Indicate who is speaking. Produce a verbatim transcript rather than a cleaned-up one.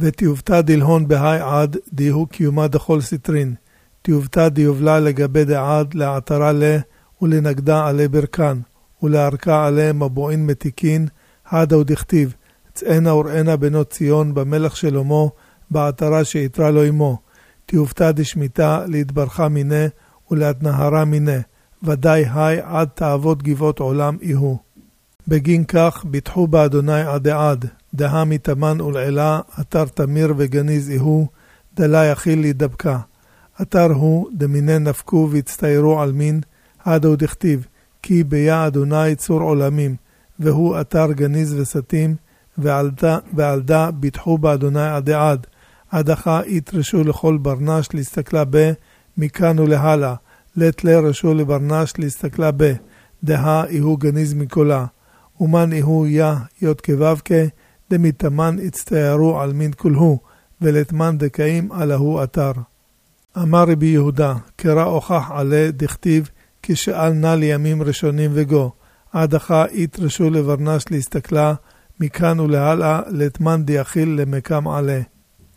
Speaker 1: ותיובתא דלהון בהי עד דיהו קיומה דכל סטרין. תיובתא דיובלה לגבי דעד לעתרה לה ולנגדה עלי ברקן ולערכה עלי מבועין מתיקין עדה ודכתיב צאנה וראנה בנות ציון במלך שלמה בעתרה שיתרה לו עמו. תיובתא דשמיתה להתברכה מיני ולהתנהרה מיני ודאי היי עד תעבוד גבעות עולם איהו. בגין כך ביטחו באדוני עד עד דהה מתמן ולעילה אתר תמיר וגניז איהו דלה יחיל להידבקה. אתר הוא דמיני נפקו והצטיירו על מין עדה ודכתיב כי ביה אדוני צור עולמים והוא אתר גניז וסתים ועלדה, ועלדה ביטחו באדוני עד עד עדך יתרשו לכל ברנש להסתכלה בה מכאן ולהלה לתלה רשו לברנש להסתכלה בה דהה איהו גניז מקולה ומן איהו יה יות כבבקה דמיתמן הצטיירו על מין כלהו ולתמן דקאים עלהו אתר. אמר רבי יהודה קרא הוכח עלי דכתיב כשאל נא לימים ראשונים וגו עדך יתרשו לברנש להסתכלה מכאן ולהלה לתמן דיחיל למקם עלי.